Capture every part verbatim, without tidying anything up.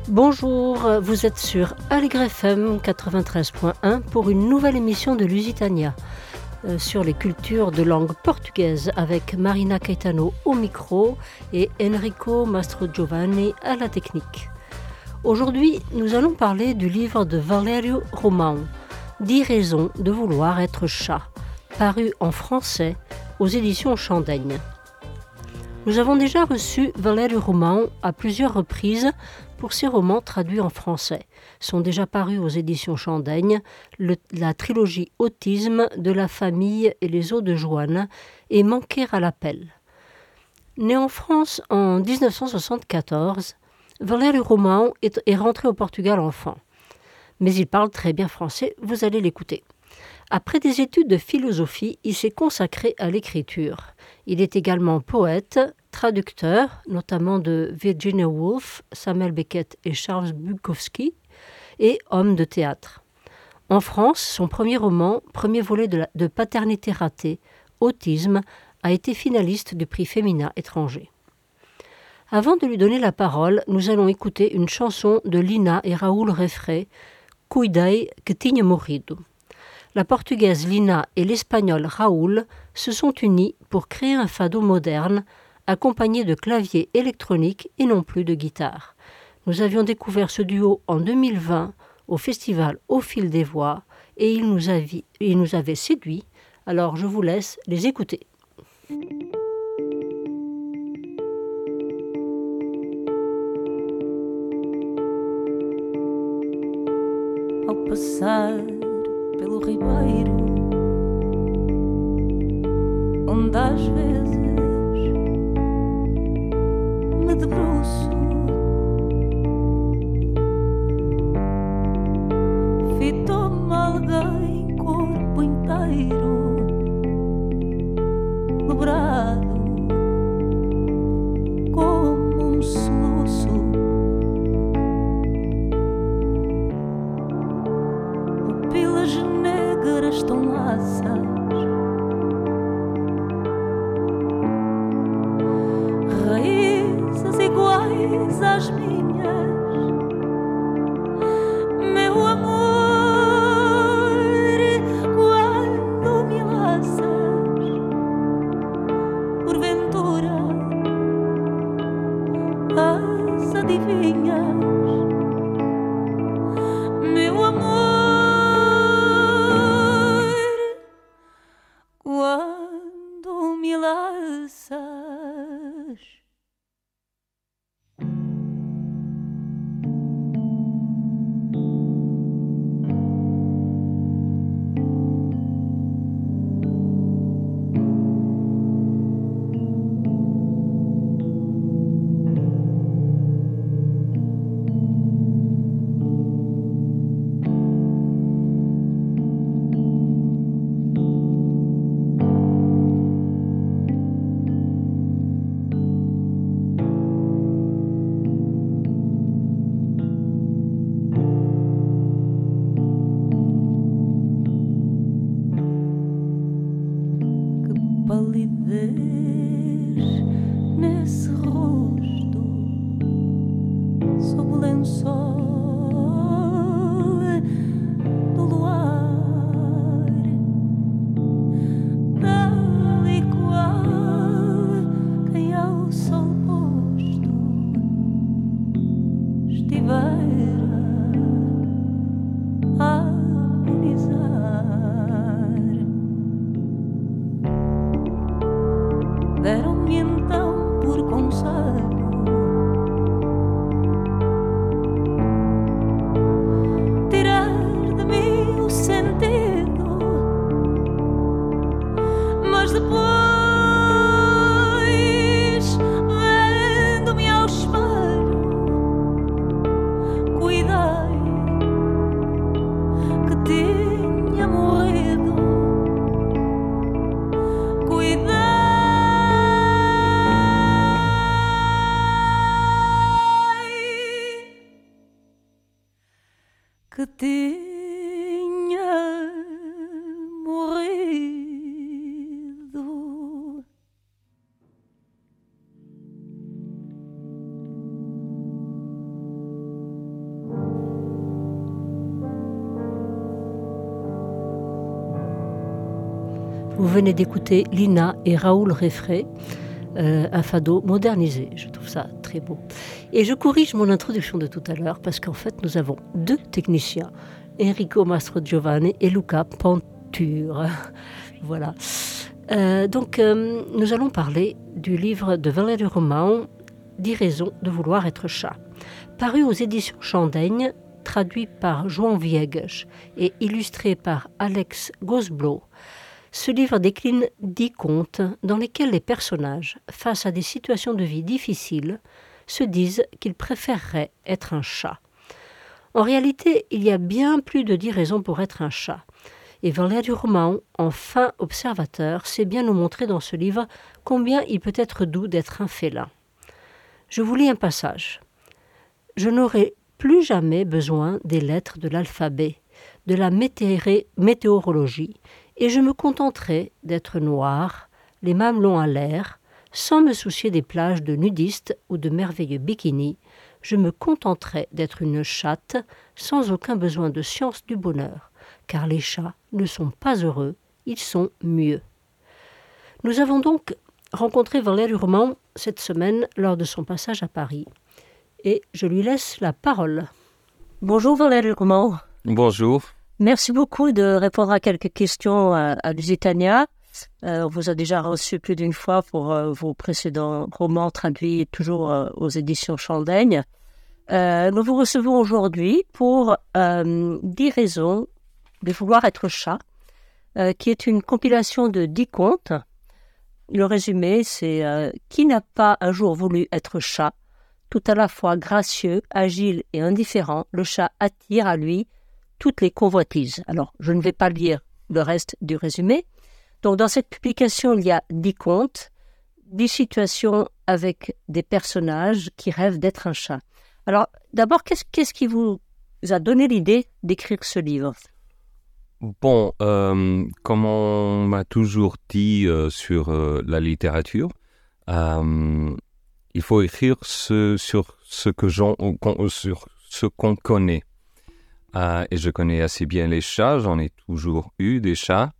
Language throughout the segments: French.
Bonjour, vous êtes sur Aligre F M quatre-vingt-treize point un pour une nouvelle émission de Lusitania euh, sur les cultures de langue portugaise avec Marina Caetano au micro et Enrico Mastrogiovanni à la technique. Aujourd'hui, nous allons parler du livre de Valério Romão, dix raisons de vouloir être chat, paru en français aux éditions Chandaigne. Nous avons déjà reçu Valério Romão à plusieurs reprises pour ses romans traduits en français. Sont déjà parus aux éditions Chandaigne le, la trilogie Autisme de la famille et les eaux de Joanne et Manquer à l'appel. Né en France en dix-neuf cent soixante-quatorze, Valério Romão est, est rentré au Portugal enfant. Mais il parle très bien français, vous allez l'écouter. Après des études de philosophie, il s'est consacré à l'écriture. Il est également poète, traducteur, notamment de Virginia Woolf, Samuel Beckett et Charles Bukowski, et homme de théâtre. En France, son premier roman, premier volet de, la, de Paternité ratée, Autisme, a été finaliste du prix Femina étranger. Avant de lui donner la parole, nous allons écouter une chanson de Lina et Raoul Refré, Cuidei que tinha morrido. La portugaise Lina et l'espagnol Raoul se sont unis pour créer un fado moderne accompagné de claviers électroniques et non plus de guitare. Nous avions découvert ce duo en deux mille vingt au festival Au fil des voix et ils nous, avi- ils nous avaient séduits, alors je vous laisse les écouter. Ao passar pelo ribeiro, onde às vezes me debruço, fitou-me alguém corpo inteiro, dobrado como um soluço. Pupilas negras tão laças, raízes iguais às minhas. Meu amor, quando me laças, porventura as adivinhas. Meu amor, quando me laças. Palidez nesse rosto, sob o lençol do luar, tal e qual quem ao sol posto estivera a amenizar. Deram-me então por conselho tirar de mim o sentido, mas depois, vendo-me ao espelho, cuidei que tinha morrido. Cuidei que tinha morrido. Vous venez d'écouter Lina et Raoul Réfré, euh, un fado modernisé. Je trouve ça très beau. Et je corrige mon introduction de tout à l'heure parce qu'en fait, nous avons deux techniciens, Enrico Mastrogiovanni et Luca Panture. Voilà. Euh, donc, euh, nous allons parler du livre de Valerio Romão, dix raisons de vouloir être chat, paru aux éditions Chandaigne, traduit par João Viegas et illustré par Alex Gosblow. Ce livre décline dix contes dans lesquels les personnages, face à des situations de vie difficiles, se disent qu'ils préféreraient être un chat. En réalité, il y a bien plus de dix raisons pour être un chat. Et Valerio Romão, en fin observateur, sait bien nous montrer dans ce livre combien il peut être doux d'être un félin. Je vous lis un passage. « Je n'aurai plus jamais besoin des lettres de l'alphabet, de la météoré- météorologie, et je me contenterai d'être noir, les mamelons à l'air, sans me soucier des plages de nudistes ou de merveilleux bikinis. Je me contenterai d'être une chatte, sans aucun besoin de science du bonheur, car les chats ne sont pas heureux, ils sont mieux. » Nous avons donc rencontré Valerio Romão cette semaine lors de son passage à Paris. Et je lui laisse la parole. Bonjour Valerio Romão. Bonjour. Merci beaucoup de répondre à quelques questions à, à Lusitania. Euh, on vous a déjà reçu plus d'une fois pour euh, vos précédents romans traduits toujours euh, aux éditions Chandaigne. Euh, nous vous recevons aujourd'hui pour euh, dix raisons de vouloir être chat, euh, qui est une compilation de dix contes. Le résumé, c'est euh, « Qui n'a pas un jour voulu être chat ? Tout à la fois gracieux, agile et indifférent, le chat attire à lui toutes les convoitises. » Alors, je ne vais pas lire le reste du résumé. Donc, dans cette publication, il y a dix contes, dix situations avec des personnages qui rêvent d'être un chat. Alors, d'abord, qu'est-ce, qu'est-ce qui vous a donné l'idée d'écrire ce livre ? Bon, euh, comme on m'a toujours dit euh, sur euh, la littérature, euh, il faut écrire ce, sur ce que j'en, sur ce qu'on connaît. Euh, et je connais assez bien les chats, j'en ai toujours eu des chats.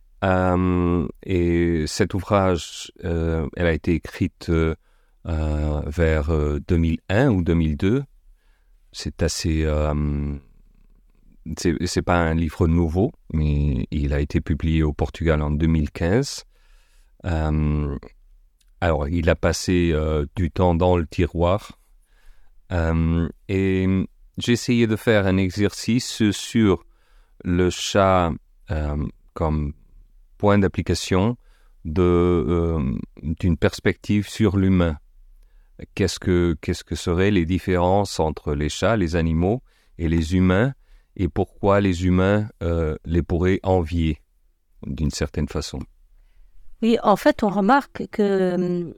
Euh, et cet ouvrage, euh, elle a été écrite euh, euh, vers euh, deux mille un ou deux mille deux. C'est assez... Euh, c'est, c'est pas un livre nouveau, mais il a été publié au Portugal en deux mille quinze. Euh, alors, il a passé euh, du temps dans le tiroir. Euh, et j'ai essayé de faire un exercice sur le chat euh, comme point d'application de, euh, d'une perspective sur l'humain. Qu'est-ce que, qu'est-ce que seraient les différences entre les chats, les animaux et les humains, et pourquoi les humains euh, les pourraient envier d'une certaine façon. Oui, en fait, on remarque que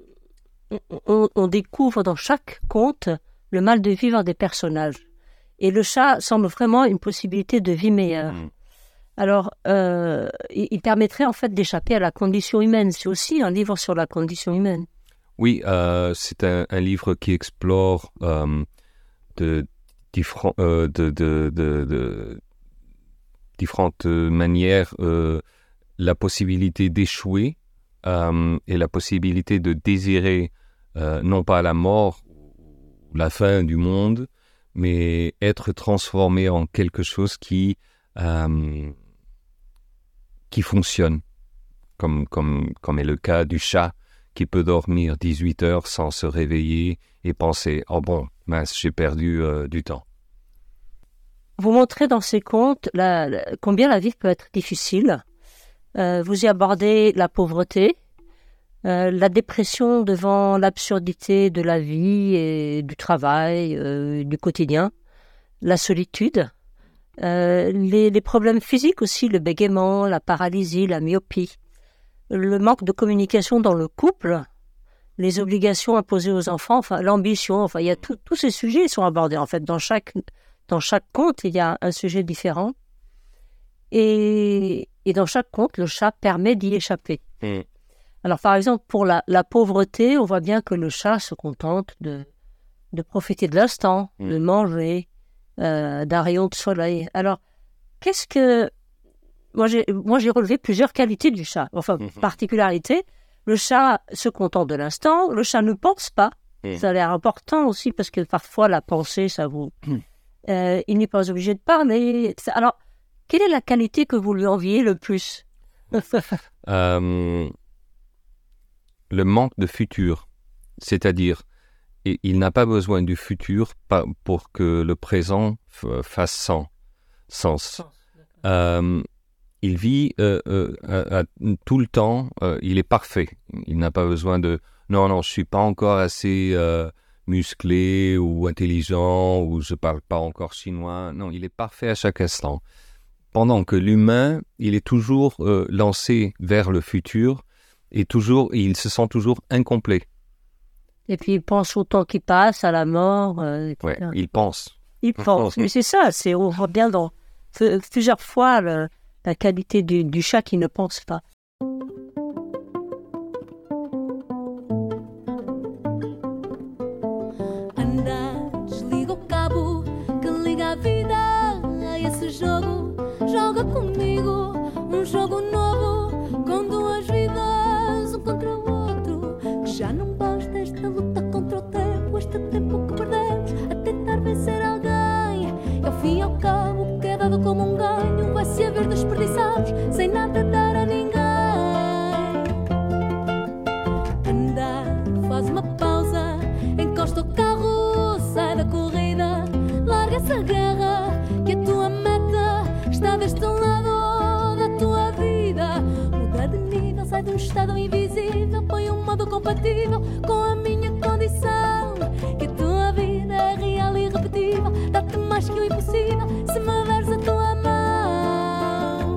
on, on découvre dans chaque conte le mal de vivre des personnages. Et le chat semble vraiment une possibilité de vie meilleure. Mmh. Alors, euh, il, il permettrait en fait d'échapper à la condition humaine. C'est aussi un livre sur la condition humaine. Oui, euh, c'est un, un livre qui explore euh, de, diffé- euh, de, de, de, de différentes manières euh, la possibilité d'échouer euh, et la possibilité de désirer euh, non pas la mort ou la fin du monde, mais être transformé en quelque chose qui, euh, qui fonctionne, comme, comme, comme est le cas du chat qui peut dormir dix-huit heures sans se réveiller et penser « Oh bon, mince, j'ai perdu euh, du temps ». Vous montrez dans ces contes la, la, combien la vie peut être difficile. Euh, vous y abordez la pauvreté, euh, la dépression devant l'absurdité de la vie et du travail, euh, du quotidien, la solitude, euh, les, les problèmes physiques aussi, le bégaiement, la paralysie, la myopie, le manque de communication dans le couple, les obligations imposées aux enfants, enfin l'ambition, enfin il y a tout, tous ces sujets sont abordés en fait dans chaque dans chaque conte il y a un sujet différent et, et dans chaque conte le chat permet d'y échapper. Mmh. Alors par exemple pour la, la pauvreté, on voit bien que le chat se contente de de profiter de l'instant, mmh. de manger, euh, d'un rayon de soleil. Alors qu'est-ce que moi, j'ai, moi, j'ai relevé plusieurs qualités du chat, enfin, Mhm. particularités. Le chat se contente de l'instant, le chat ne pense pas. Mhm. Ça a l'air important aussi parce que parfois la pensée, ça vous... Mhm. Euh, il n'est pas obligé de parler. Ça- Alors, quelle est la qualité que vous lui enviez le plus? Euh, le manque de futur, c'est-à-dire, i- il n'a pas besoin du futur pa- pour que le présent f- fasse sen- sens. Euh, il vit euh, euh, à- à- tout le temps, euh, il est parfait. Il n'a pas besoin de « non, non, je suis pas encore assez euh, musclé ou intelligent ou je parle pas encore chinois ». Non, il est parfait à chaque instant. Pendant que l'humain, il est toujours euh, lancé vers le futur et toujours, il se sent toujours incomplet. Et puis, il pense au temps qui passe, à la mort. euh, et Ouais, cetera. il pense. Il pense. Mais c'est ça, c'est, on voit bien dans f- plusieurs fois le- la qualité du, du chat qui ne pense pas. Anda, desliga o cabo que liga a vida a esse jogo. Joga comigo um jogo novo com duas vidas, um contra o outro. Que já não basta esta luta contra o tempo, este tempo que perdemos a tentar vencer alguém. E ao fim e ao cabo, o que é dado como um ganho vai se haver desperdiçados sem nada dar a ninguém. Anda, faz uma pausa, encosta o carro, sai da corrida, larga essa guerra, que a tua meta está deste lado da tua vida. Muda de nível, sai de um estado invisível, põe um modo compatível com a minha condição. Que a tua vida é real e irrepetível, dá-te mais que o impossível se me deres a tua mão.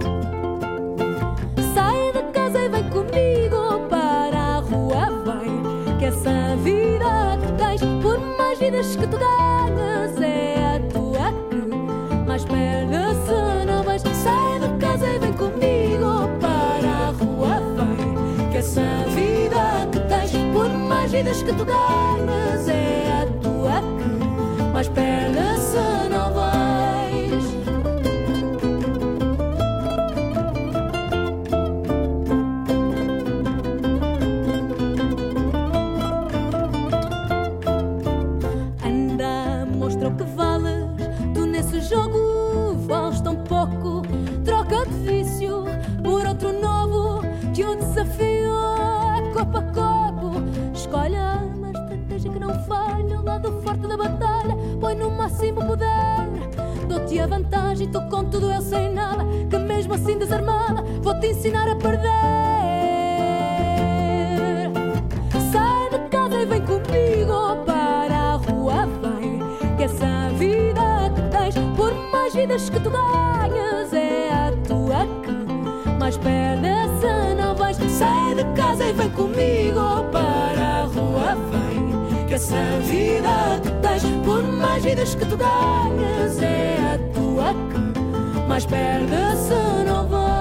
Sai de casa e vem comigo para a rua, vem, que essa vida que tens, por mais vidas que tu ganhas, é a tua que mais perdes se não vais. Sai de casa e vem comigo para a rua, vem, que essa vida que tens, por mais vidas que tu ganhas, é a tua que mais perdes se não vais. Anda, mostra o que vales, tu nesse jogo vales tão pouco. Troca de vício por outro novo, que o desafio é corpo a corpo. Escolhe a arma, estratégia que não falha, o lado forte da batalha, põe no máximo poder. Dou-te a vantagem, tu com tudo eu sem nada, que mesmo assim desarmada vou-te ensinar a perder. Sai de casa e vem comigo para a rua, vem, que essa vida que tens, por mais vidas que tu ganhas, é a tua que mais perdes se não vais. Sai de casa e vem comigo para a rua, vem, que essa vida que tens, por mais vidas que tu ganhas, é a tua que mais perdes se não vais.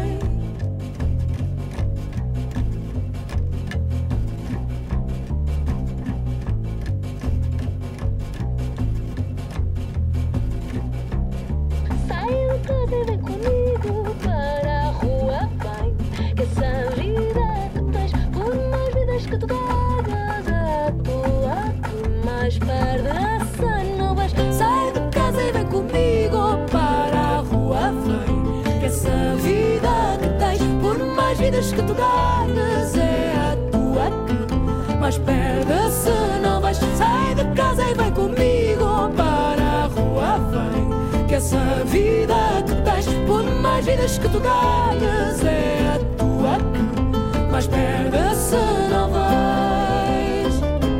Sai de casa e vem comigo para a rua, vem, que essa vida que tens, por mais vidas que tu ganhas, é a tua que mais perdes se não vais. Sai de casa e vem comigo para a rua, vem, que essa vida que tens, por mais vidas que tu ganhas, é a tua que mais perdes se não vais. Sai de casa e vem comigo para a rua, vem, que essa vida que tens, por mais vidas que tu ganhas, é a tua que mais perdes se não vais.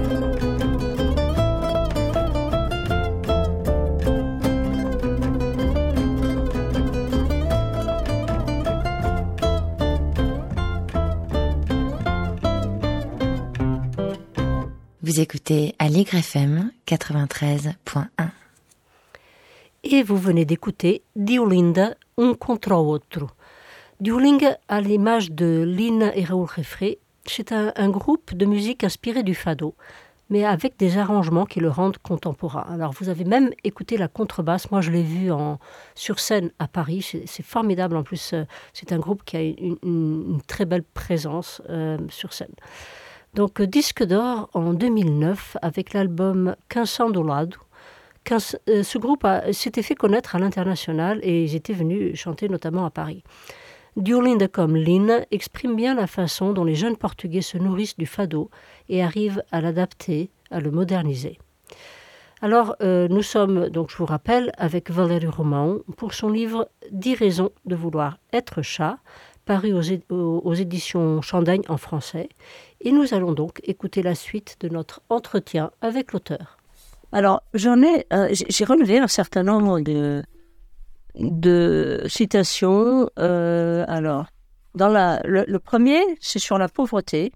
Vous écoutez Aligre F M quatre-vingt-treize point un. Et vous venez d'écouter Diolinda, un contre outro. Diolinda, à l'image de Lina et Raoul Refré, c'est un, un groupe de musique inspiré du fado. mais avec des arrangements qui le rendent contemporain. Alors, vous avez même écouté la contrebasse. Moi, je l'ai vu en, sur scène à Paris. C'est, c'est formidable. En plus, euh, c'est un groupe qui a une, une, une très belle présence euh, sur scène. Donc, disque d'or en deux mille neuf avec l'album Canção do Lado. quinze, euh, ce groupe a, s'était fait connaître à l'international et ils étaient venus chanter notamment à Paris. Diolinda comme Lin exprime bien la façon dont les jeunes Portugais se nourrissent du fado et arrivent à l'adapter, à le moderniser. Alors, euh, nous sommes, donc je vous rappelle, avec Valérie Romão pour son livre « dix raisons de vouloir être chat », paru aux, é- aux, aux éditions Chandaigne en français. Et nous allons donc écouter la suite de notre entretien avec l'auteur. Alors, j'en ai, euh, j'ai j'ai relevé un certain nombre de, de citations. Euh, alors, dans la, le, le premier, c'est sur la pauvreté.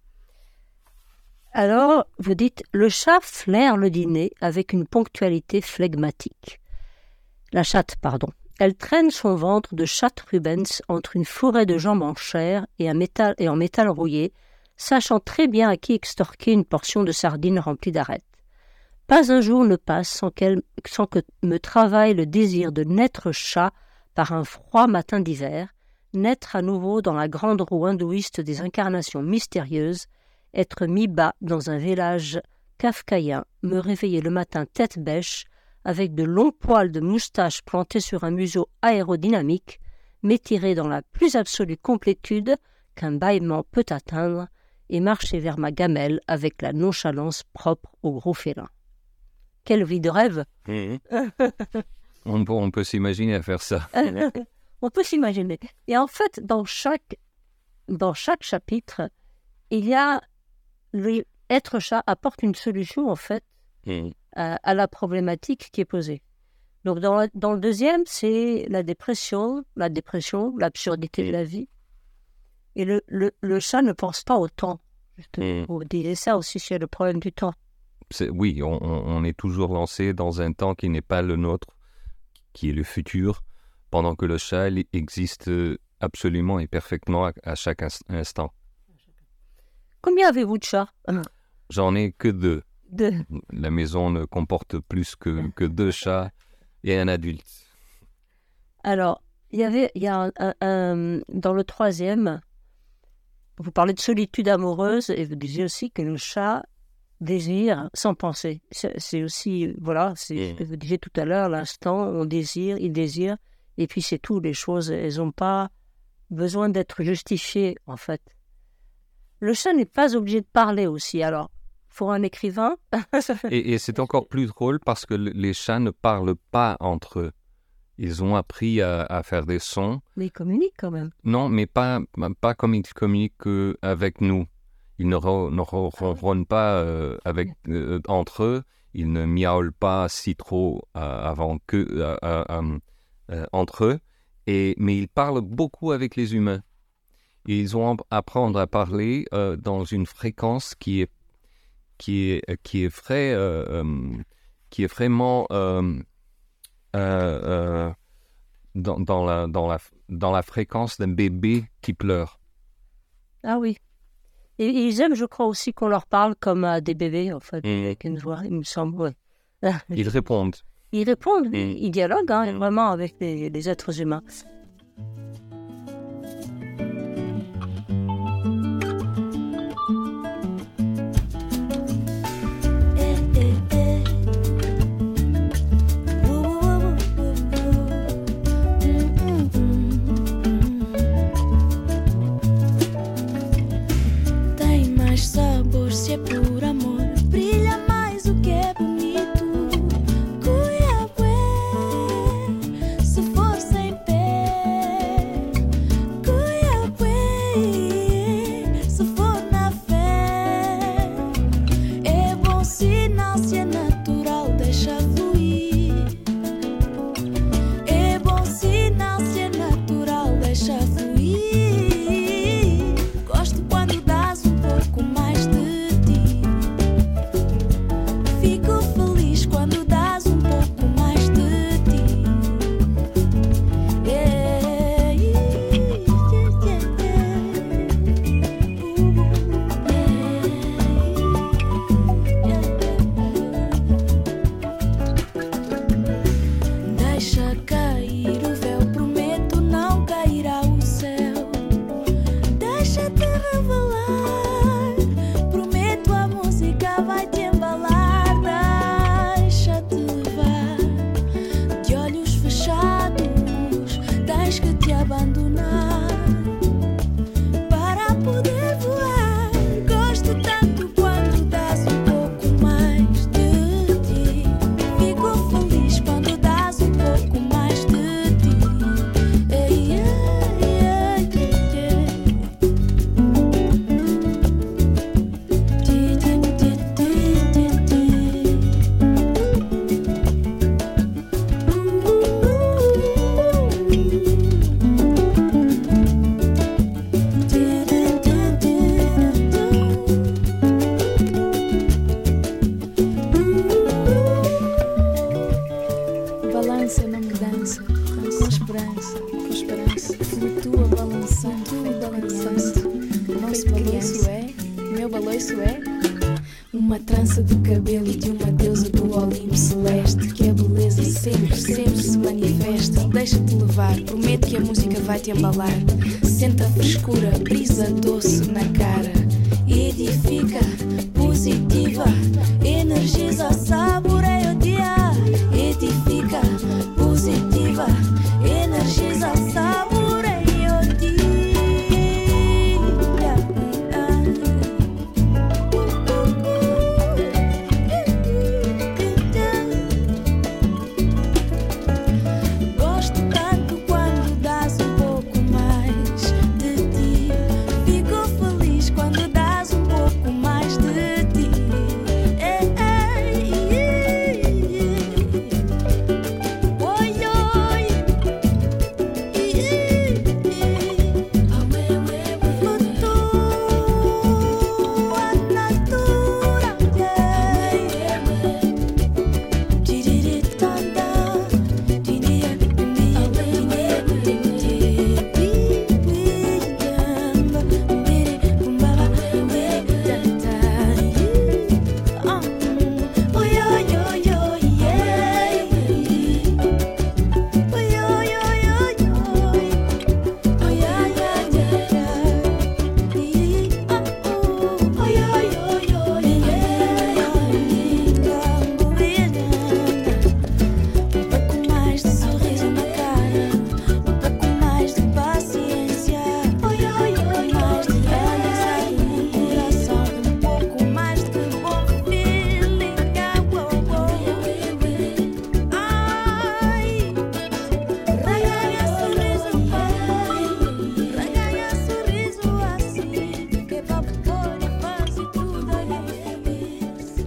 Alors, vous dites, le chat flaire le dîner avec une ponctualité flegmatique. La chatte, pardon. Elle traîne son ventre de chatte Rubens entre une forêt de jambes en chair et, un métal, et en métal rouillé, sachant très bien à qui extorquer une portion de sardines remplie d'arêtes. Pas un jour ne passe sans, qu'elle, sans que me travaille le désir de naître chat par un froid matin d'hiver, naître à nouveau dans la grande roue hindouiste des incarnations mystérieuses, être mis bas dans un village kafkaïen, me réveiller le matin tête bêche, avec de longs poils de moustache plantés sur un museau aérodynamique, m'étirer dans la plus absolue complétude qu'un bâillement peut atteindre, et marcher vers ma gamelle avec la nonchalance propre au gros félin. Quelle vie de rêve! Mmh. on, peut, on peut s'imaginer à faire ça. On peut s'imaginer. Et en fait, dans chaque, dans chaque chapitre, il y a le être chat apporte une solution en fait mmh. à, à la problématique qui est posée. Donc dans, la, dans le deuxième, c'est la dépression, la dépression, l'absurdité mmh. de la vie. Et le, le, le chat ne pense pas au temps. Mmh. Vous disiez ça aussi sur le problème du temps. C'est, oui, on, on est toujours lancé dans un temps qui n'est pas le nôtre, qui est le futur, pendant que le chat il existe absolument et parfaitement à, à chaque instant. Combien avez-vous de chats? J'en ai que deux. Deux. La maison ne comporte plus que, que deux chats et un adulte. Alors, il y avait, il y a un, un, un, dans le troisième, vous parlez de solitude amoureuse et vous disiez aussi que le chat désire sans penser. C'est, c'est aussi, voilà, c'est ce que vous disiez tout à l'heure, l'instant, on désire, il désire, et puis c'est tout, les choses, elles n'ont pas besoin d'être justifiées, en fait. Le chat n'est pas obligé de parler aussi, alors, pour un écrivain... et, et c'est encore plus drôle parce que les chats ne parlent pas entre eux. Ils ont appris à, à faire des sons. Mais ils communiquent quand même. Non, mais pas, pas comme ils communiquent avec nous. Ils ne, ro- ne ro- ronronnent pas euh, avec, euh, entre eux. Ils ne miaulent pas si trop euh, avant que, euh, euh, euh, entre eux. Et, mais ils parlent beaucoup avec les humains. Et ils ont à apprendre à parler euh, dans une fréquence qui est, qui est, qui est, frais, euh, euh, qui est vraiment... Euh, Euh, euh, dans, dans, la, dans, la, dans la fréquence d'un bébé qui pleure. Ah oui. Et ils aiment, je crois aussi, qu'on leur parle comme à des bébés, en fait, mmh. avec une voix, il me semble. Ouais. Ils répondent. Ils répondent, mmh. ils dialoguent hein, vraiment avec les, les êtres humains. Se é por amor, brilha mais o que é bonito. Cuiabé, se for sem pé. Cuiabé, se for na fé. É bom sinal se é natural, deixa fluir. É bom sinal se é natural, deixa fluir. Gosto quando dás um pouco mais de música vai te embalar. Deixa-te levar, de olhos fechados, tens que te abandonar para poder voar. Gosto tanto quando dás um pouco mais de ti. Fico feliz quando dás um pouco mais de ti. Ei, ei, ei, ei, ei. Ti, ti, ti, ti, ti, ti. Balança na mudança, com esperança, com esperança. Flutua balançando, balançando. O nosso balanço é, o meu balanço é uma trança de cabelo de uma deusa do Olimpo celeste. Que a beleza sempre, sempre se manifesta. Deixa-te levar, prometo que a música vai te embalar. Sente a frescura, brisa doce na cara. Edifica, positiva, energiza, saboreia o dia. Edifica, positiva, energiza, saboreia o dia. Gosto tanto quando dás um pouco mais de ti. Fico feliz quando dás um pouco mais de ti. Ei, ei, ei, ei. Oi, oi. Ei, ei, ei. Flutua a natura. Tiriritanda. Um pouco mais de sorriso na cara, um pouco mais de paciência, um pouco mais de amizade no coração, um pouco mais de bom feeling. Ai, reganha sorriso, pai, reganha sorriso assim, que vai pôr fazer tudo ali feliz.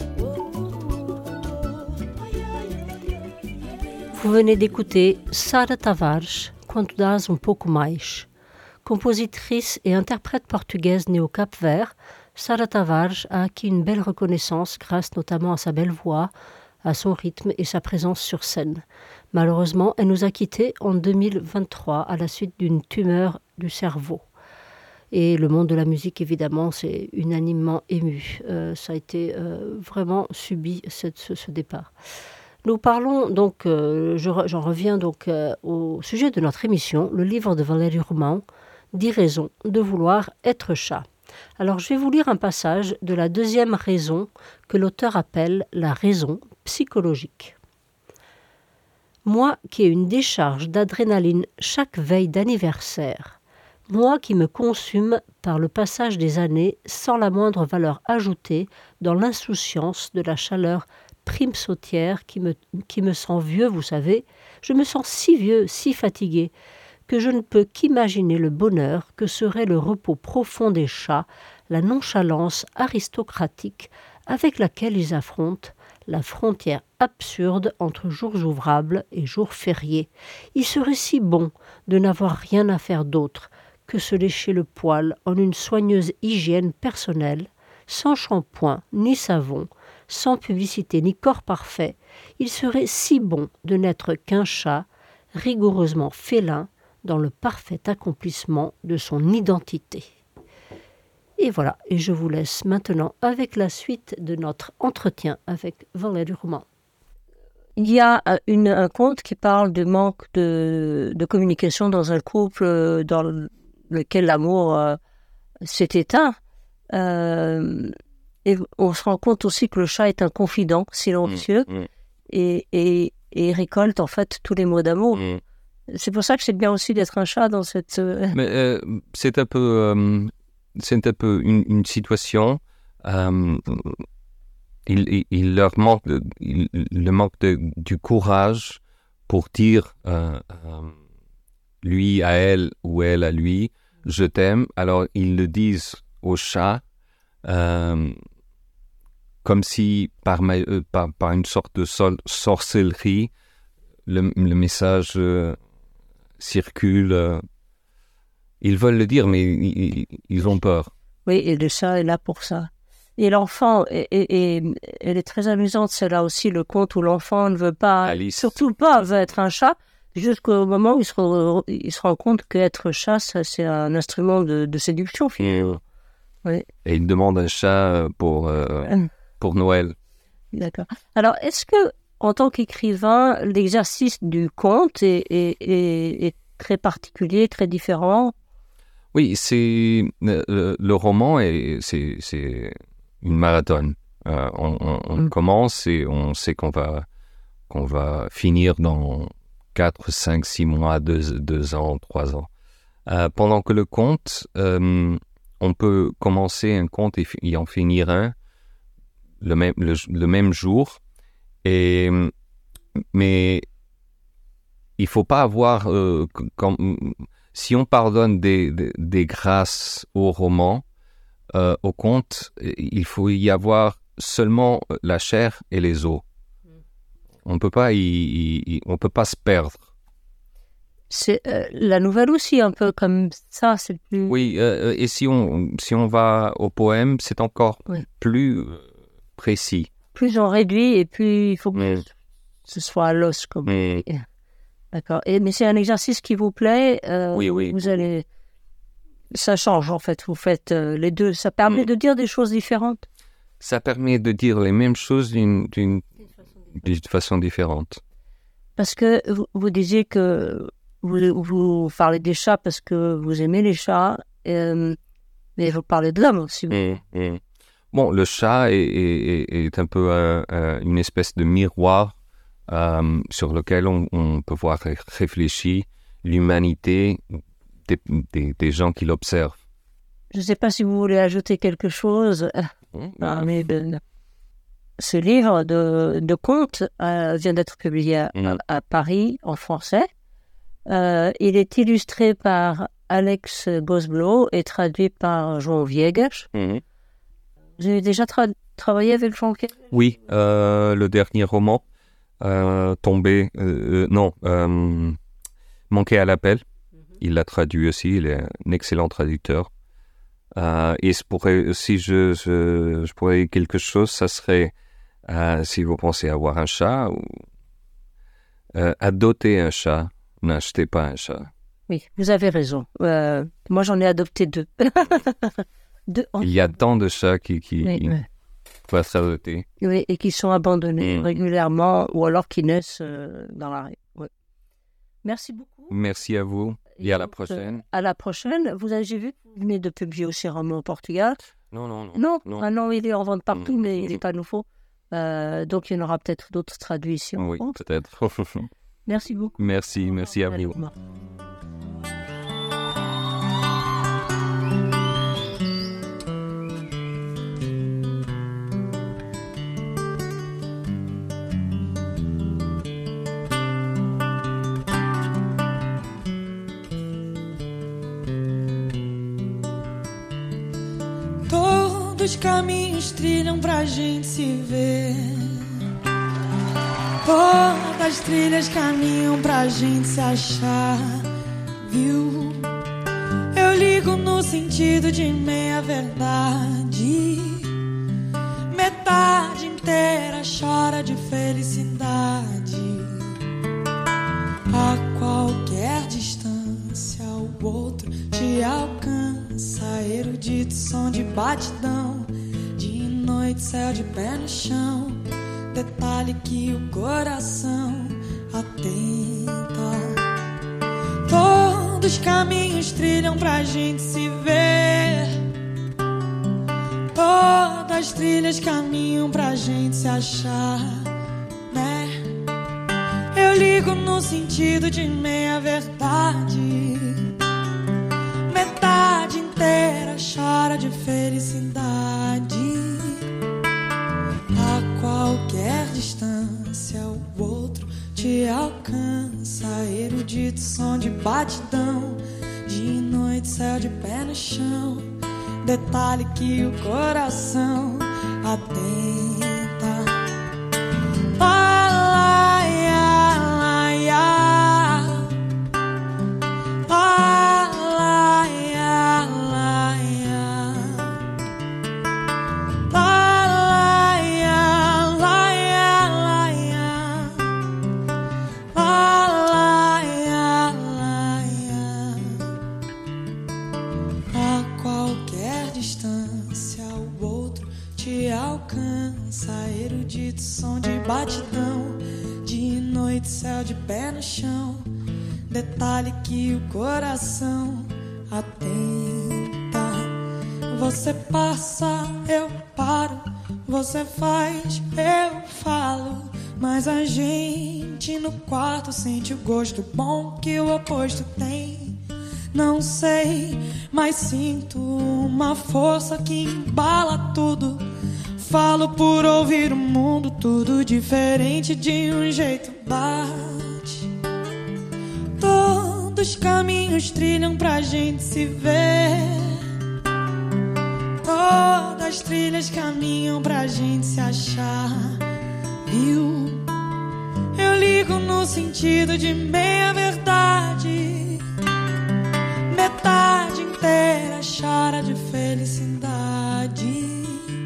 Vous venez d'écouter Sara Tavares, Quando dás um pouco mais. Compositrice et interprète portugaise née au Cap-Vert, Sara Tavares a acquis une belle reconnaissance grâce notamment à sa belle voix, à son rythme et sa présence sur scène. Malheureusement, elle nous a quittés en deux mille vingt-trois à la suite d'une tumeur du cerveau. Et le monde de la musique, évidemment, s'est unanimement ému. Euh, ça a été euh, vraiment subi, cette- ce, ce départ. Nous parlons donc, euh, je re- j'en reviens donc euh, au sujet de notre émission, le livre de Valérie Roman, dix raisons de vouloir être chat. Alors, je vais vous lire un passage de la deuxième raison que l'auteur appelle la raison psychologique. Moi qui ai une décharge d'adrénaline chaque veille d'anniversaire, moi qui me consume par le passage des années sans la moindre valeur ajoutée dans l'insouciance de la chaleur prime sautière qui me, qui me sent vieux, vous savez, je me sens si vieux, si fatigué, que je ne peux qu'imaginer le bonheur que serait le repos profond des chats, la nonchalance aristocratique avec laquelle ils affrontent la frontière absurde entre jours ouvrables et jours fériés. Il serait si bon de n'avoir rien à faire d'autre que se lécher le poil en une soigneuse hygiène personnelle, sans shampoing ni savon, sans publicité ni corps parfait. Il serait si bon de n'être qu'un chat, rigoureusement félin, dans le parfait accomplissement de son identité. Et voilà, et je vous laisse maintenant avec la suite de notre entretien avec Valérie Roman. Il y a euh, une, un conte qui parle du manque de, de communication dans un couple euh, dans lequel l'amour euh, s'est éteint. Euh, et on se rend compte aussi que le chat est un confident silencieux Mm, mm, et, et, et récolte en fait tous les mots d'amour. mm. C'est pour ça que c'est bien aussi d'être un chat dans cette... euh, Mais euh, c'est un peu, euh, c'est un peu une, une situation. euh, il, il, il leur manque, de- il, il leur manque de- du courage pour dire euh, euh, lui à elle ou elle à lui, je t'aime. Alors ils le disent au chat euh, comme si par, ma- euh, par, par une sorte de sol- sorcellerie, le, le message euh, circule. euh, Ils veulent le dire, mais ils, ils- ils ont peur. Oui, et le chat est là pour ça. Et l'enfant, et, et- et elle est très amusante, c'est là aussi le conte où l'enfant ne veut pas, Alice. surtout pas, veut être un chat, jusqu'au moment où il se, re- il se rend compte qu'être chat, ça, c'est un instrument de, de séduction, finalement. Oui. Et ils demandent un chat euh, pour, euh, pour Noël. D'accord. Alors, est-ce que, en tant qu'écrivain, l'exercice du conte est, est- est- est très particulier, très différent? Oui, c'est euh, le, le roman, est, c'est, c'est une marathon. Euh, on on- on Mm. commence et on sait qu'on va, qu'on va finir dans quatre, cinq, six mois, deux, deux ans, trois ans. Euh, pendant que le conte, euh, on peut commencer un conte et, fi- et en finir un le même, le, le même jour. Et, mais il faut pas avoir... euh, c- comme, si on pardonne des, des, des grâces au roman, euh, au conte, il faut y avoir seulement la chair et les os. On peut pas y, y- y- on peut pas se perdre. C'est euh, la nouvelle aussi, un peu comme ça, c'est plus... Oui, euh, et si on, si on va au poème, c'est encore Oui. plus euh, précis. Plus on réduit et plus il faut que Mm. ce soit à l'os, comme... Mm. D'accord. Et, mais c'est un exercice qui vous plaît. euh, Oui, oui. Vous allez... Ça change, en fait. Vous faites euh, les deux. Ça permet Mm. de dire des choses différentes. Ça permet de dire les mêmes choses d'une, d'une, d'une façon différente. Parce que vous, vous disiez que vous, vous parlez des chats parce que vous aimez les chats, euh, mais vous parlez de l'homme aussi. Mm, mm. Bon, le chat est, est- est- est un peu un- un- une espèce de miroir euh, sur lequel on, on peut voir ré- réfléchir l'humanité des, des- des gens qui l'observent. Je ne sais pas si vous voulez ajouter quelque chose. Mm. Ah, mais ben, ce livre de, de contes euh, vient d'être publié à, Mm. à Paris en français. Euh, il est illustré par Alex Gosblow et traduit par Jean Viegas. Mhm. Vous avez déjà tra- travaillé avec Jean Viegas? Oui, euh, le dernier roman, euh, Tombé, euh, euh, non, euh, Manqué à l'appel, il l'a traduit aussi, il est un excellent traducteur. Euh, et je pourrais, si je, je, je pourrais dire quelque chose, ça serait, euh, si vous pensez avoir un chat, ou, euh, adopter un chat, n'achetez pas un chat. Oui, vous avez raison. Euh, moi, j'en ai adopté deux. deux en- Il y a tant de chats qui, qui, Oui, qui oui. peuvent être adoptés. Oui, et qui sont abandonnés Mm. régulièrement ou alors qui naissent euh, dans la rue. Ouais. Merci beaucoup. Merci à vous et à la donc, prochaine. euh, à la prochaine. Vous avez j'ai vu que vous venez de publier aussi un roman au Portugal. Non, non, non. Non, non. Ah non, il est en vente partout, Mm. mais il n'est pas nouveau. Euh, donc, il y en aura peut-être d'autres traduits ici en Oui, France. peut-être. Merci beaucoup. Merci, merci à vous. Todos os caminhos trilham pra gente se ver. Todas as trilhas caminham pra gente se achar, viu? Eu ligo no sentido de meia verdade. Metade inteira chora de felicidade. A qualquer distância o outro te alcança. Erudito som de batidão. De noite céu de pé no chão. Detalhe que o coração atenta. Todos os caminhos trilham pra gente se ver. Todas as trilhas caminham pra gente se achar, né? Eu ligo no sentido de meia verdade. Metade inteira chora de felicidade. A qualquer distância o outro te alcança. Erudito som de batidão. De noite céu de pé no chão. Detalhe que o coração atenta. Ah, lá, ia, lá, ia. Ah, lá, ia, lá, ia. Ah, lá, ia, lá, ia, lá, ia. Ah, lá, ia, lá, ia. A qualquer distância o outro te alcança. Erudito som de batidão. De noite céu de pé no chão. Detalhe que o coração atenta. Você passa, eu paro. Você faz, eu falo. Mas a gente no quarto sente o gosto bom que o oposto tem. Não sei, mas sinto uma força que embala tudo. Falo por ouvir o mundo, tudo diferente de um jeito bate. Todos os caminhos trilham pra gente se ver. Todas as trilhas caminham pra gente se achar, viu? Eu ligo no sentido de meia verdade. Metade inteira chora de felicidade.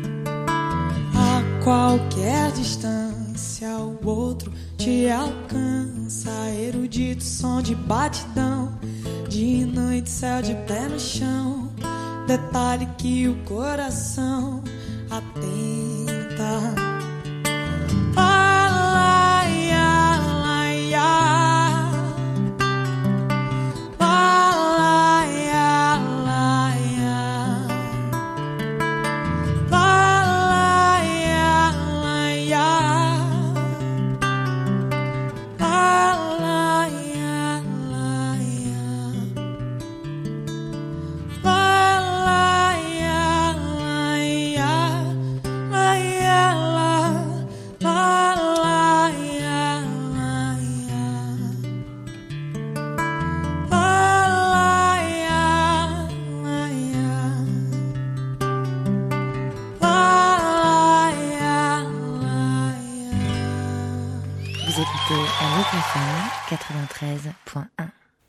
A qualquer distância o outro te alcança. Erudito som de batidão. De noite céu de pé no chão. Detalhe que o coração atenta. Ah, lá, ia, lá, ia. Ah, lá, ia, lá, ia. Ah, lá, ia, lá, ia. Ah, lá, ia, lá, ia. Ah, lá, ia, lá, ia. Lá, ia, lá. Ah, lá, ia, lá, ia. Ah, lá, ia, lá, ia. Ah, lá, ia, lá, ia. Vous écoutez Aligre F M quatre-vingt-treize point un.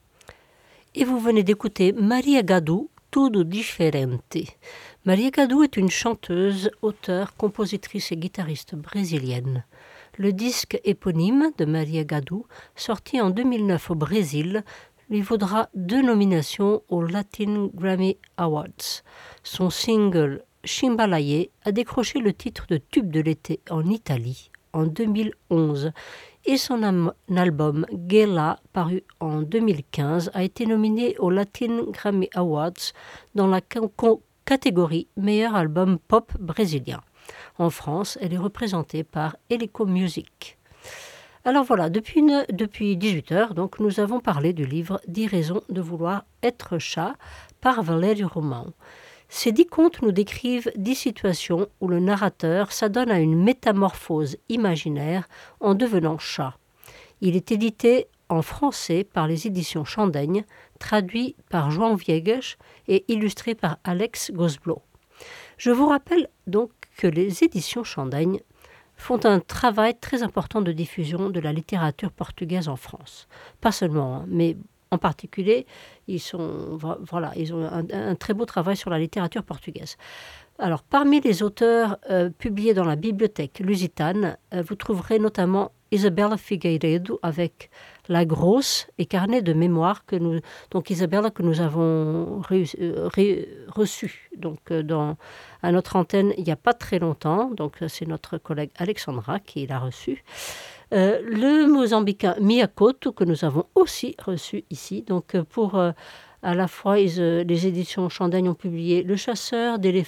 Et vous venez d'écouter Maria Gadu, Tudo Diferente. Maria Gadu est une chanteuse, auteure, compositrice et guitariste brésilienne. Le disque éponyme de Maria Gadu, sorti en deux mille neuf au Brésil, lui vaudra deux nominations aux Latin Grammy Awards. Son single Chimbalaye a décroché le titre de tube de l'été en Italie en deux mille onze et son am- album Gela, paru en deux mille quinze, a été nominé aux Latin Grammy Awards dans la ca- co- catégorie meilleur album pop brésilien. En France, elle est représentée par Eleco Music. Alors voilà, depuis, une, depuis dix-huit heures, donc, nous avons parlé du livre « dix raisons de vouloir être chat » par Valérie Roman. Ces dix contes nous décrivent dix situations où le narrateur s'adonne à une métamorphose imaginaire en devenant chat. Il est édité en français par les éditions Chandaigne, traduit par João Viegas et illustré par Alex Gosblo. Je vous rappelle donc que les éditions Chandaigne font un travail très important de diffusion de la littérature portugaise en France. Pas seulement, hein, mais en particulier, ils, sont, voilà, ils ont un, un très beau travail sur la littérature portugaise. Alors, parmi les auteurs euh, publiés dans la bibliothèque lusitane, euh, vous trouverez notamment Isabella Figueiredo avec La Grosse et Carnet de mémoire, que nous, donc Isabella que nous avons re, re, reçu donc, euh, dans, à notre antenne il n'y a pas très longtemps. Donc, c'est notre collègue Alexandra qui l'a reçu. Euh, le Mozambicain Miyakoto, que nous avons aussi reçu ici. Donc, pour euh, à la fois, ils, euh, les éditions Chandaigne ont publié Le chasseur d'éléphants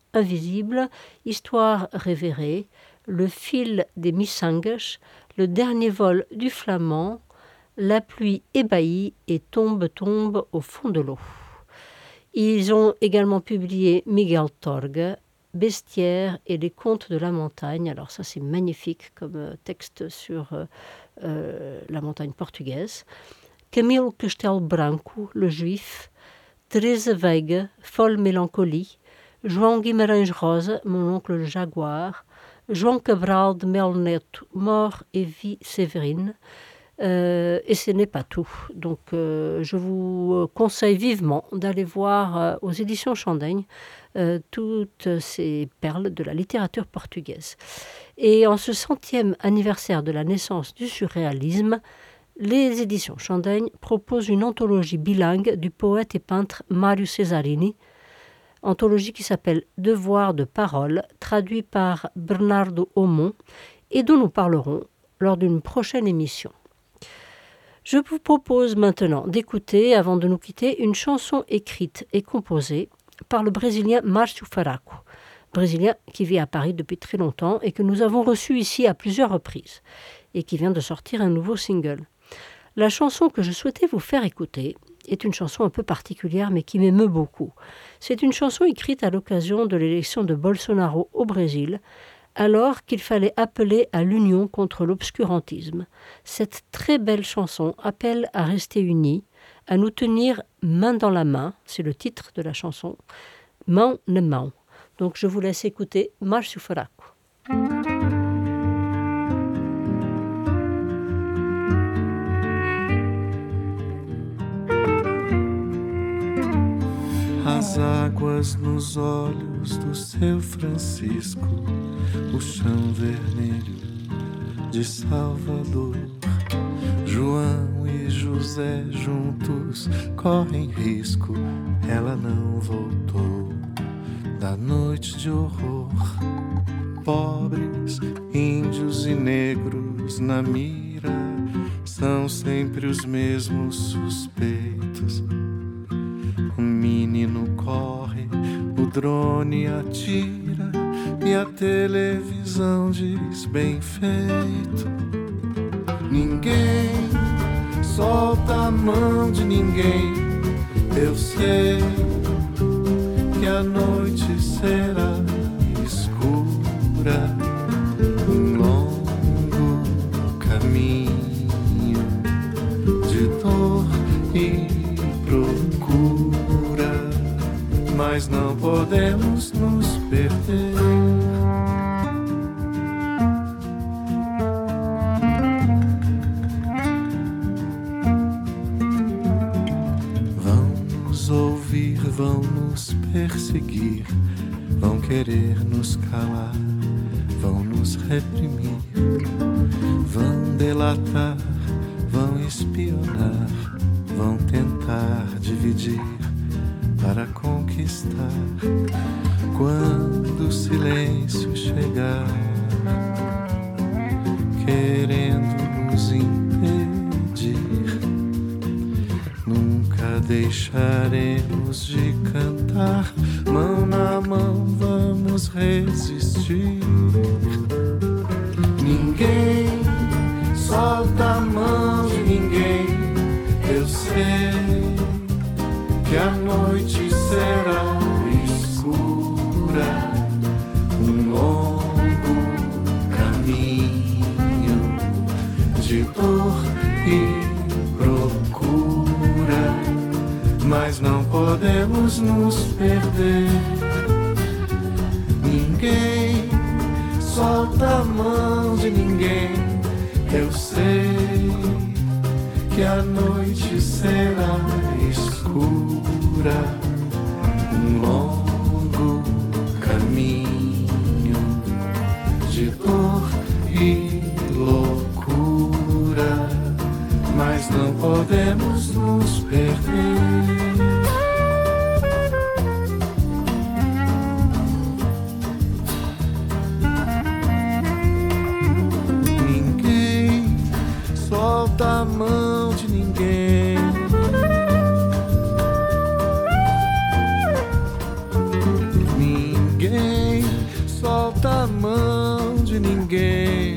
invisibles, Histoire révérée, Le fil des missangas, Le dernier vol du flamand, La pluie ébahie et Tombe, tombe au fond de l'eau. Ils ont également publié Miguel Torga, Bestiaire et les contes de la montagne. Alors ça, c'est magnifique comme euh, texte sur euh, euh, la montagne portugaise. Camilo Castelo Branco, le juif. Thérèse Veiga, Folle mélancolie. João Guimarães Rosa, Mon oncle le jaguar. João Cabral de Melo Neto, Mort et vie Séverine. Euh, et ce n'est pas tout. Donc, euh, je vous conseille vivement d'aller voir euh, aux éditions Chandaigne euh, toutes ces perles de la littérature portugaise. Et en ce centième anniversaire de la naissance du surréalisme, les éditions Chandaigne proposent une anthologie bilingue du poète et peintre Mário Cesarini, anthologie qui s'appelle Devoir de parole, traduit par Bernardo Aumont, et dont nous parlerons lors d'une prochaine émission. Je vous propose maintenant d'écouter, avant de nous quitter, une chanson écrite et composée par le Brésilien Márcio Faraco, Brésilien qui vit à Paris depuis très longtemps et que nous avons reçu ici à plusieurs reprises et qui vient de sortir un nouveau single. La chanson que je souhaitais vous faire écouter est une chanson un peu particulière mais qui m'émeut beaucoup. C'est une chanson écrite à l'occasion de l'élection de Bolsonaro au Brésil, alors qu'il fallait appeler à l'union contre l'obscurantisme. Cette très belle chanson appelle à rester unis, à nous tenir main dans la main, c'est le titre de la chanson, mão na mão. Donc je vous laisse écouter Márcio Faraco. As águas nos olhos do seu Francisco, o chão vermelho de Salvador. João e José juntos correm risco, ela não voltou da noite de horror. Pobres, índios e negros na mira, são sempre os mesmos suspeitos. O menino corre, o drone atira e a televisão diz bem feito. Ninguém solta a mão de ninguém. Eu sei que a noite será escura, um longo caminho de dor e procura, mas não podemos nos perder. Vão nos ouvir, vão nos perseguir, vão querer nos calar, vão nos reprimir, vão delatar, vão espionar, vão tentar dividir para conquistar. Quando o silêncio chegar, querendo nos impedir, nunca deixaremos de cantar. Mão na mão vamos resistir. Ninguém solta a mão de ninguém. Eu sei que a noite será escura, um longo caminho de dor e procura, mas não podemos nos perder. Ninguém solta a mão de ninguém. Eu sei que a noite será escura, um longo caminho de dor e loucura, mas não podemos nos perder. Ninguém solta a mão de ninguém. Ninguém ninguém.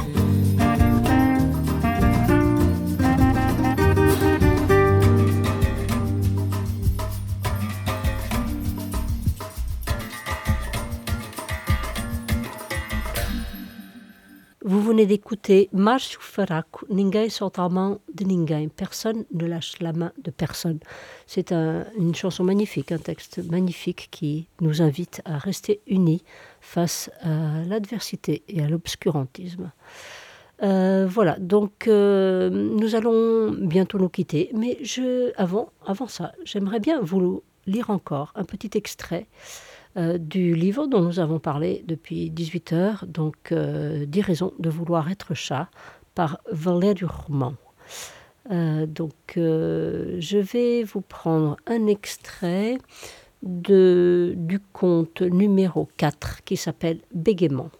Vous venez d'écouter Marche Faraco, Ninguém solta a mão de ninguém. Personne ne lâche la main de personne. C'est un, une chanson magnifique, un texte magnifique qui nous invite à rester unis face à l'adversité et à l'obscurantisme. Euh, voilà, donc euh, nous allons bientôt nous quitter, mais je, avant, avant ça, j'aimerais bien vous lire encore un petit extrait Euh, du livre dont nous avons parlé depuis dix-huit heures, donc euh, dix raisons de vouloir être chat, par Valério Roman. Euh, donc euh, je vais vous prendre un extrait de, du conte numéro quatre qui s'appelle Bégaiement.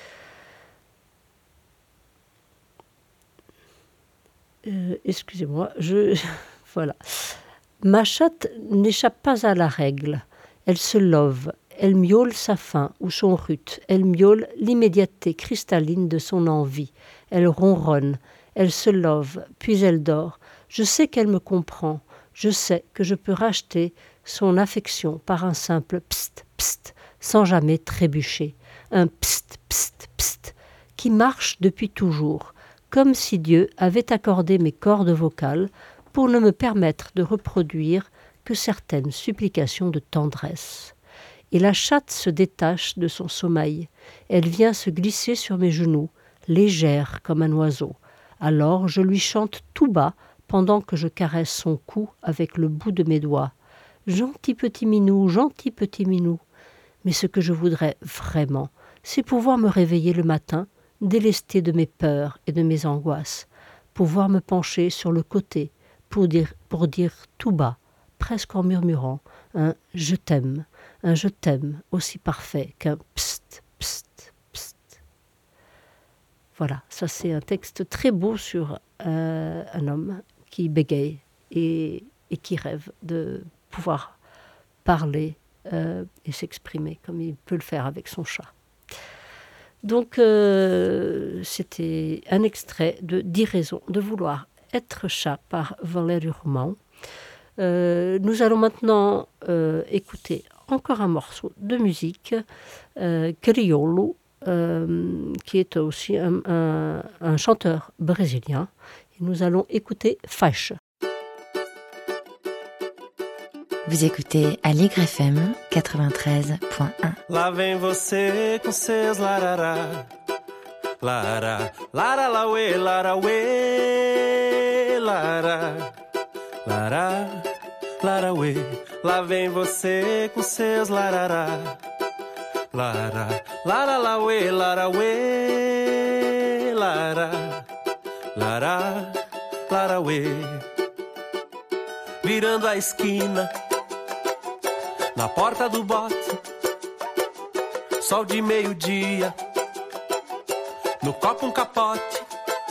Euh, excusez-moi, je... voilà. Ma chatte n'échappe pas à la règle. Elle se love, elle miaule sa faim ou son rut, elle miaule l'immédiateté cristalline de son envie. Elle ronronne, elle se love, puis elle dort. Je sais qu'elle me comprend, je sais que je peux racheter son affection par un simple pst, pst, sans jamais trébucher. Un pst, pst, pst, qui marche depuis toujours, comme si Dieu avait accordé mes cordes vocales pour ne me permettre de reproduire que certaines supplications de tendresse. Et la chatte se détache de son sommeil. Elle vient se glisser sur mes genoux, légère comme un oiseau. Alors je lui chante tout bas pendant que je caresse son cou avec le bout de mes doigts. Gentil petit minou, gentil petit minou. Mais ce que je voudrais vraiment, c'est pouvoir me réveiller le matin, délesté de mes peurs et de mes angoisses, pouvoir me pencher sur le côté pour dire, pour dire tout bas, presque en murmurant, un « je t'aime », un « je t'aime » aussi parfait qu'un « pst, pst, pst ». Voilà, ça c'est un texte très beau sur euh, un homme qui bégaye et, et qui rêve de pouvoir parler euh, et s'exprimer comme il peut le faire avec son chat. Donc euh, c'était un extrait de dix raisons de vouloir être chat par Valério Roman. Euh, nous allons maintenant euh, écouter encore un morceau de musique, euh, Criollo, euh, qui est aussi un, un, un chanteur brésilien. Et nous allons écouter Faixa. Vous écoutez Aligre F M quatre-vingt-treize point un. Lá vem você com seus larará, lara, lara, lauê, lara, uê, lara. Lara, lara, uê, lá vem você com seus larará. Lara, lara, la, uê, lara, uê, lara. Lara, lara, uê. Virando a esquina, na porta do bote, sol de meio-dia, no copo um capote,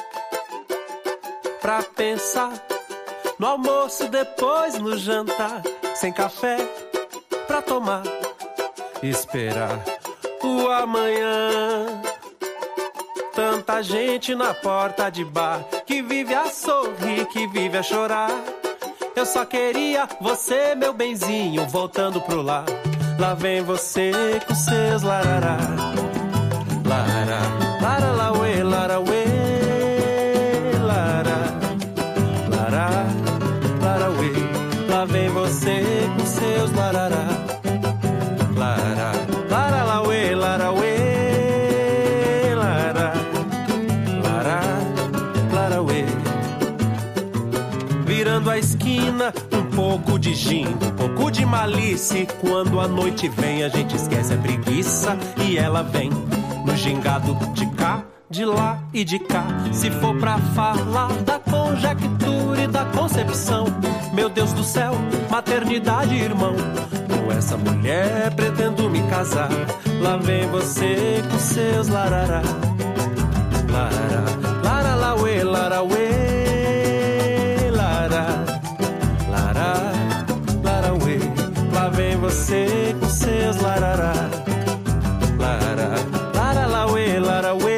pra pensar no almoço, depois no jantar, sem café pra tomar, esperar o amanhã. Tanta gente na porta de bar, que vive a sorrir, que vive a chorar. Eu só queria você, meu benzinho, voltando pro lar. Lá vem você com seus larará. Lara, lara, la, uê, lara, uê, lara. Lara, lara, uê. Lá vem você com seus larará. Lara, lara, la, uê, lara, uê, lara. Lara, lara, uê. Virando a esquina, um pouco de gin, um pouco de malícia. Quando a noite vem, a gente esquece a preguiça e ela vem no gingado de cá, de lá e de cá. Se for pra falar da conjectura e da concepção, meu Deus do céu, maternidade, irmão. Com essa mulher pretendo me casar. Lá vem você com seus larará. Lara, lara, la, uê, lara, uê. Vem você com seus larará. Lara, lara, la, uê, lara, uê.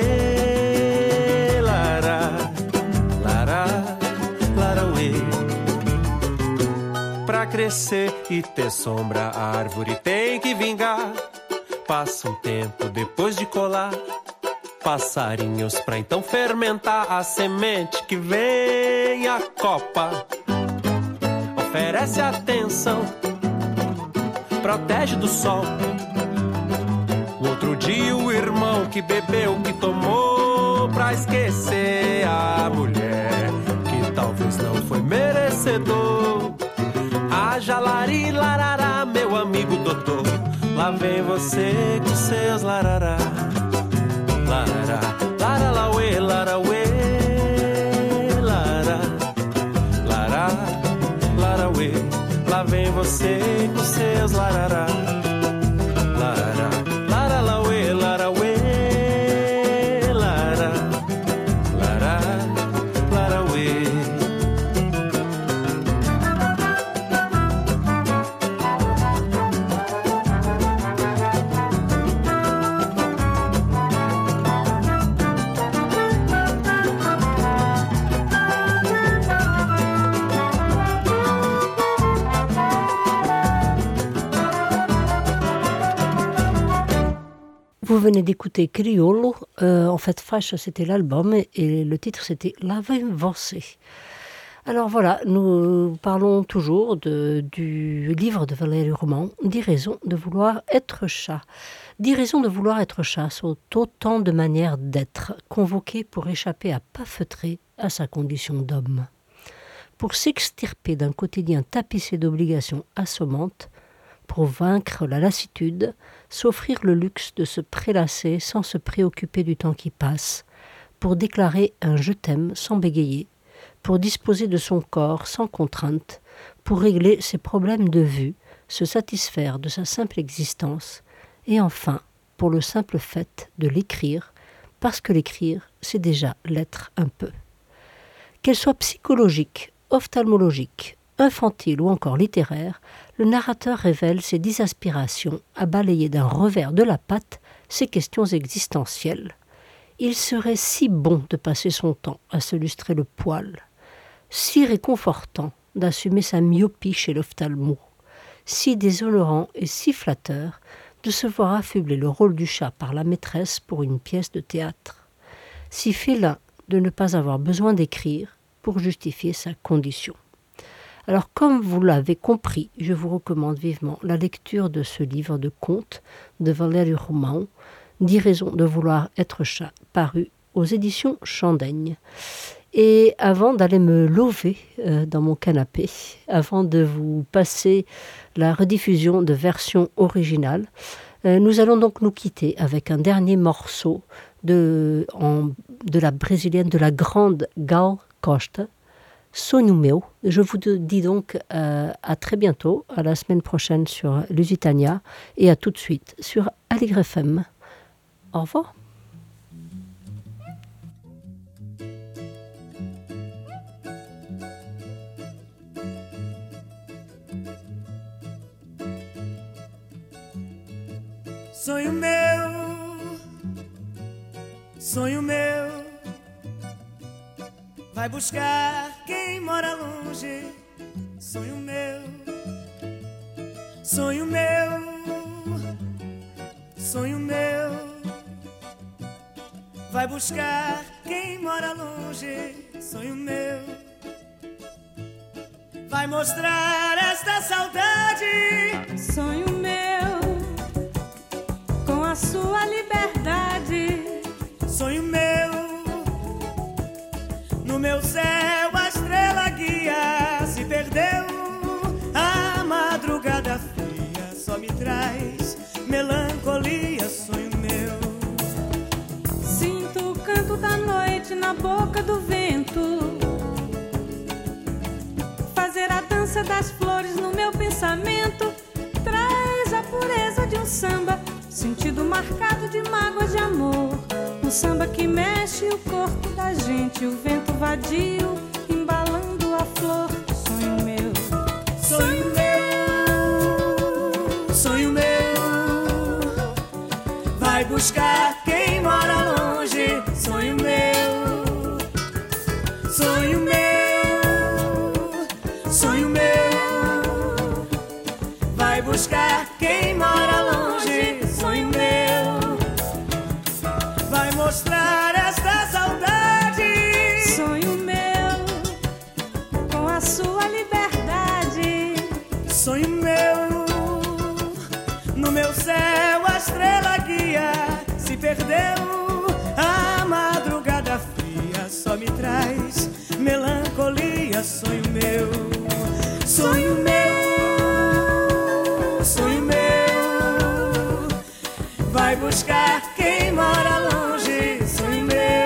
crescer e ter sombra, a árvore tem que vingar. Passa um tempo depois de colar passarinhos pra então fermentar a semente que vem a copa. Oferece atenção, protege do sol. O outro dia o irmão que bebeu, que tomou pra esquecer a mulher que talvez não foi merecedor. Haja lari larará, meu amigo doutor, lá vem você com seus larará. Larará, laralauê, larauê, lara, lará, larauê, lá vem você com seus larará. Larará, laralauê, larauê, lara, lará, larauê. Vous venez d'écouter Criollo, euh, en fait Fâche c'était l'album et le titre c'était La Venvance. Alors voilà, nous parlons toujours de, du livre de Valérie Roman, dix raisons de vouloir être chat. Dix raisons de vouloir être chat sont autant de manières d'être, convoquées pour échapper à pas feutrer à sa condition d'homme. Pour s'extirper d'un quotidien tapissé d'obligations assommantes, pour vaincre la lassitude, s'offrir le luxe de se prélasser sans se préoccuper du temps qui passe, pour déclarer un « je t'aime » sans bégayer, pour disposer de son corps sans contrainte, pour régler ses problèmes de vue, se satisfaire de sa simple existence, et enfin, pour le simple fait de l'écrire, parce que l'écrire, c'est déjà l'être un peu. Qu'elle soit psychologique, ophtalmologique, infantile ou encore littéraire, le narrateur révèle ses dix aspirations à balayer d'un revers de la patte ces questions existentielles. Il serait si bon de passer son temps à se lustrer le poil, si réconfortant d'assumer sa myopie chez l'ophtalmo, si déshonorant et si flatteur de se voir affubler le rôle du chat par la maîtresse pour une pièce de théâtre, si félin de ne pas avoir besoin d'écrire pour justifier sa condition. Alors, comme vous l'avez compris, je vous recommande vivement la lecture de ce livre de contes de Valérie Roman, dix raisons de vouloir être chat, paru aux éditions Chandaigne. Et avant d'aller me lever euh, dans mon canapé, avant de vous passer la rediffusion de version originale, euh, nous allons donc nous quitter avec un dernier morceau de, en, de la brésilienne, de la grande Gal Costa, Sonho Meu. Je vous dis donc euh, à très bientôt, à la semaine prochaine sur Lusitania et à tout de suite sur Aligre F M. Au revoir. Sonho meu, sonho meu, vai buscar quem mora longe. Sonho meu, sonho meu, sonho meu, vai buscar quem mora longe. Sonho meu, vai mostrar esta saudade. Sonho meu, com a sua liberdade. Sonho meu, no meu céu a estrela guia se perdeu. A madrugada fria só me traz melancolia. Sonho meu, sinto o canto da noite na boca do vento, fazer a dança das flores no meu pensamento. Traz a pureza de um samba, sentido marcado de mágoas de amor. Um samba que mexe o corpo da gente, o vento vadio embalando a flor. Sonho meu, sonho meu, sonho meu, vai buscar quem mora longe. Sonho meu, sonho meu, sonho meu, perdeu. A madrugada fria só me traz melancolia, sonho meu, sonho meu, sonho meu. Vai buscar quem mora longe, sonho meu,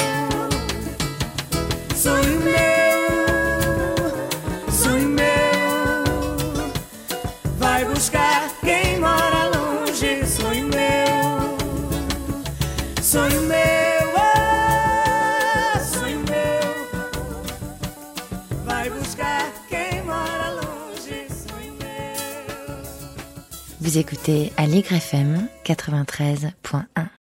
sonho meu, sonho meu. Vai buscar quem mora longe, sonho meu, sonho meu, ah, sonho meu. Vai buscar quem mora longe, sonho meu. Vous écoutez Allegre F M quatre-vingt-treize point un.